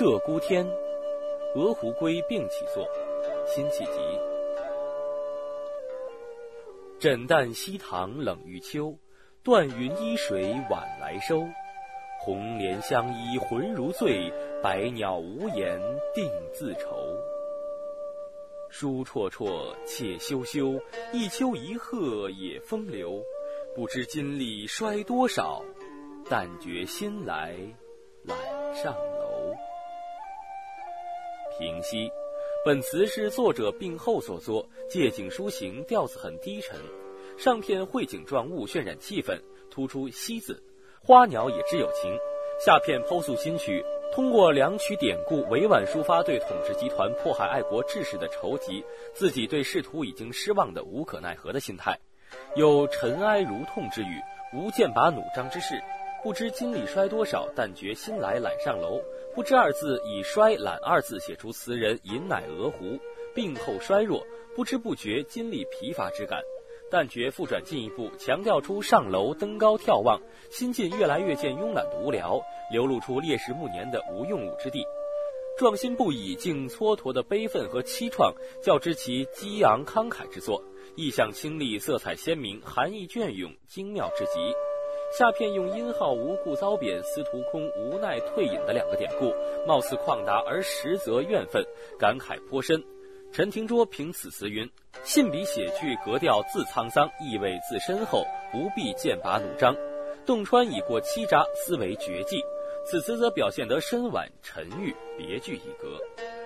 鹧鸪天，鹅胡归并起作，辛弃疾。枕旦西塘冷欲秋，断云依水晚来收。红莲相依浑如醉，百鸟无言定自愁。书绰绰，且休休，一丘一壑也风流。不知金粟衰多少，但觉新来懒上楼。平息，本词是作者病后所作，借景抒情，调子很低沉。上片绘景状物，渲染气氛，突出西字，花鸟也知有情。下片剖诉新曲，通过两曲典故，委婉抒发对统治集团迫害爱国志士的仇疾，自己对仕途已经失望的无可奈何的心态。有尘埃如痛之语，无剑拔弩张之势。不知金粟衰多少，但觉新来懒上楼。不知二字以衰懒二字写出词人饮奶鹅胡，病后衰弱，不知不觉金粟疲乏之感。但觉复转进一步，强调出上楼登高眺望，心境越来越见慵懒的无聊，流露出烈士暮年的无用武之地。壮心不已竟蹉跎的悲愤和凄怆，较之其激昂慷慨之作，意象清丽，色彩鲜明，含义隽永，精妙至极。下片用殷浩无故遭贬，司徒空无奈退隐的两个典故，貌似旷达而实则怨愤，感慨颇深。陈廷桌评此词云：信笔写句，格调自沧桑，意味自深厚，不必剑拔弩张。洞穿已过欺札，思为绝技。此词则表现得深婉沉郁，别具一格。